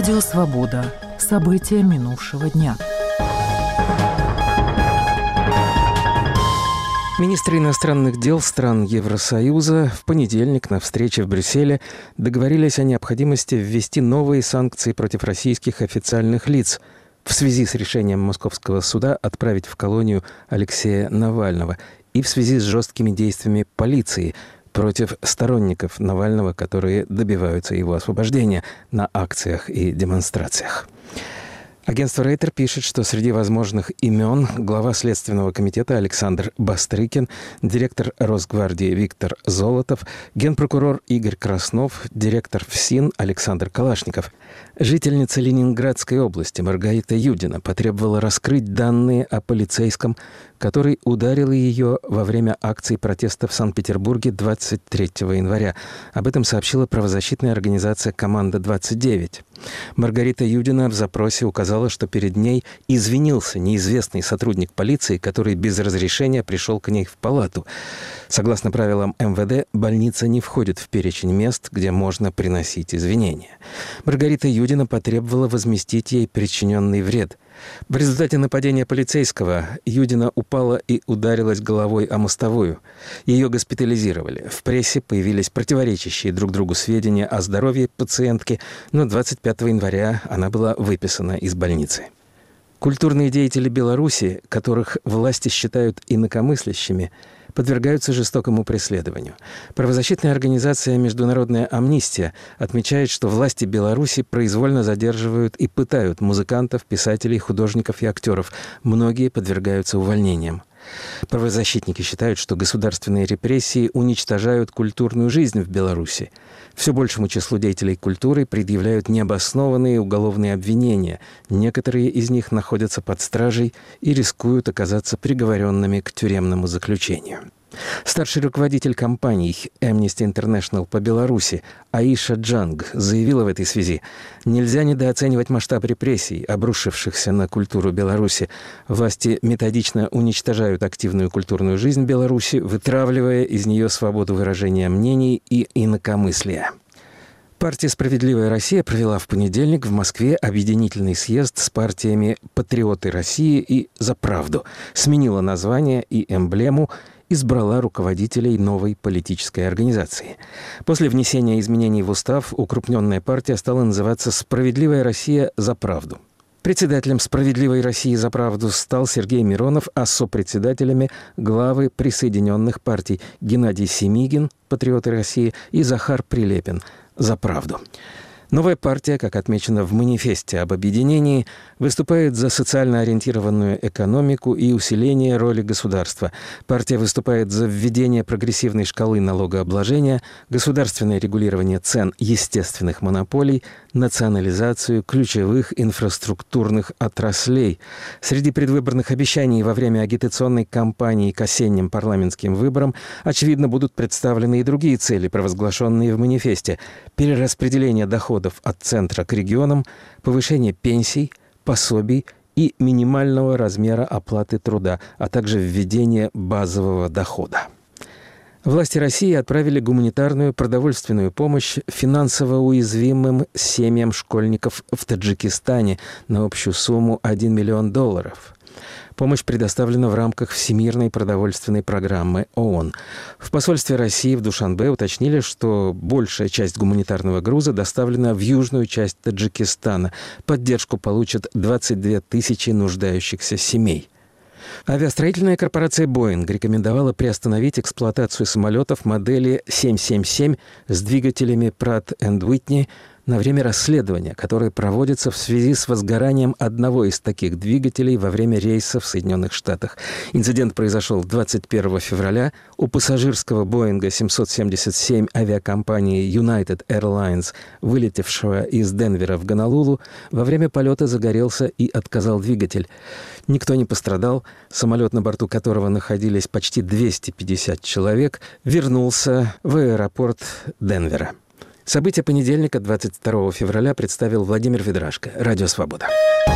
Радио «Свобода». События минувшего дня. Министры иностранных дел стран Евросоюза в понедельник на встрече в Брюсселе договорились о необходимости ввести новые санкции против российских официальных лиц в связи с решением Московского суда отправить в колонию Алексея Навального и в связи с жесткими действиями полиции против сторонников Навального, которые добиваются его освобождения на акциях и демонстрациях. Агентство Рейтер пишет, что среди возможных имен глава Следственного комитета Александр Бастрыкин, директор Росгвардии Виктор Золотов, генпрокурор Игорь Краснов, директор ФСИН Александр Калашников. Жительница Ленинградской области Маргарита Юдина потребовала раскрыть данные о полицейском, который ударил ее во время акции протеста в Санкт-Петербурге 23 января. Об этом сообщила правозащитная организация «Команда-29». Маргарита Юдина в запросе указала, что перед ней извинился неизвестный сотрудник полиции, который без разрешения пришел к ней в палату. Согласно правилам МВД, больница не входит в перечень мест, где можно приносить извинения. Маргарита Юдина потребовала возместить ей причиненный вред. В результате нападения полицейского Юдина упала и ударилась головой о мостовую. Ее госпитализировали. В прессе появились противоречащие друг другу сведения о здоровье пациентки, но 25 января она была выписана из больницы. Культурные деятели Беларуси, которых власти считают инакомыслящими, подвергаются жестокому преследованию. Правозащитная организация «Международная амнистия» отмечает, что власти Беларуси произвольно задерживают и пытают музыкантов, писателей, художников и актеров. Многие подвергаются увольнениям. Правозащитники считают, что государственные репрессии уничтожают культурную жизнь в Беларуси. Все большему числу деятелей культуры предъявляют необоснованные уголовные обвинения. Некоторые из них находятся под стражей и рискуют оказаться приговоренными к тюремному заключению. Старший руководитель компаний Amnesty International по Беларуси Аиша Джанг заявила в этой связи: «Нельзя недооценивать масштаб репрессий, обрушившихся на культуру Беларуси. Власти методично уничтожают активную культурную жизнь Беларуси, вытравливая из нее свободу выражения мнений и инакомыслия». Партия «Справедливая Россия» провела в понедельник в Москве объединительный съезд с партиями «Патриоты России» и «За правду», сменила название и эмблему, избрала руководителей новой политической организации. После внесения изменений в устав укрупненная партия стала называться «Справедливая Россия за правду». Председателем «Справедливой России за правду» стал Сергей Миронов, а сопредседателями главы присоединенных партий Геннадий Семигин, «Патриоты России», и Захар Прилепин, «За правду». Новая партия, как отмечено в манифесте об объединении, выступает за социально ориентированную экономику и усиление роли государства. Партия выступает за введение прогрессивной шкалы налогообложения, государственное регулирование цен естественных монополий, национализацию ключевых инфраструктурных отраслей. Среди предвыборных обещаний во время агитационной кампании к осенним парламентским выборам, очевидно, будут представлены и другие цели, провозглашенные в манифесте: перераспределение доходов от центра к регионам, повышение пенсий, пособий и минимального размера оплаты труда, а также введение базового дохода. Власти России отправили гуманитарную продовольственную помощь финансово уязвимым семьям школьников в Таджикистане на общую сумму $1 миллион. Помощь предоставлена в рамках Всемирной продовольственной программы ООН. В посольстве России в Душанбе уточнили, что большая часть гуманитарного груза доставлена в южную часть Таджикистана. Поддержку получат 22 тысячи нуждающихся семей. Авиастроительная корпорация «Боинг» рекомендовала приостановить эксплуатацию самолетов модели 777 с двигателями Pratt & Whitney на время расследования, которое проводится в связи с возгоранием одного из таких двигателей во время рейса в Соединенных Штатах. Инцидент произошел 21 февраля. У пассажирского «Боинга» 777 авиакомпании United Airlines, вылетевшего из Денвера в Гонолулу, во время полета загорелся и отказал двигатель. Никто не пострадал. Самолет, на борту которого находились почти 250 человек, вернулся в аэропорт Денвера. События понедельника, 22 февраля, представил Владимир Ведрашко. Радио «Свобода».